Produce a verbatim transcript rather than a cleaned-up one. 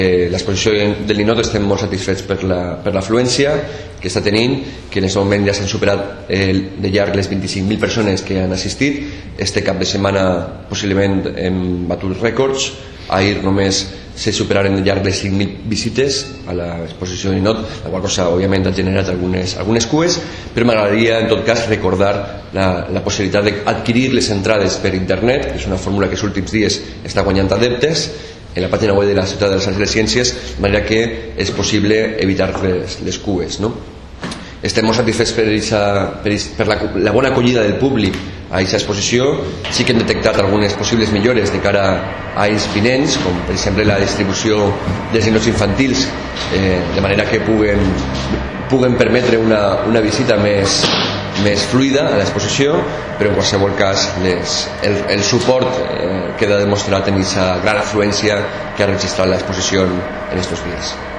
L'exposició del Ninot estem molt satisfets per l'afluència que està tenint, que en aquest moment ja s'han superat de llarg les vint-i-cinc mil persones que han assistit. Este cap de setmana possiblement hem batut rècords. Ahir només se superaren de llarg les cinc mil visites a l'exposició del Ninot, la qual cosa òbviament ha generat algunes, algunes cues, però m'agradaria en tot cas recordar la, la possibilitat d'adquirir les entrades per internet, que és una fórmula que els últims dies està guanyant adeptes en la pàgina web de la Ciutat de les Arts i les Ciències, de manera que és possible evitar les, les cues, no? Estem molt satisfets per, esa, per, per la, la bona acollida del públic a aquesta exposició. Sí que hem detectat algunes possibles millores de cara a anys vinents, com per exemple la distribució dels ninots infantils, eh, de manera que puguen, puguen permetre una, una visita més, més fluida a l'exposició, però en qualsevol cas les, el, el suport eh, queda demostrat en aquesta gran afluència que ha registrat l'exposició en aquests dies.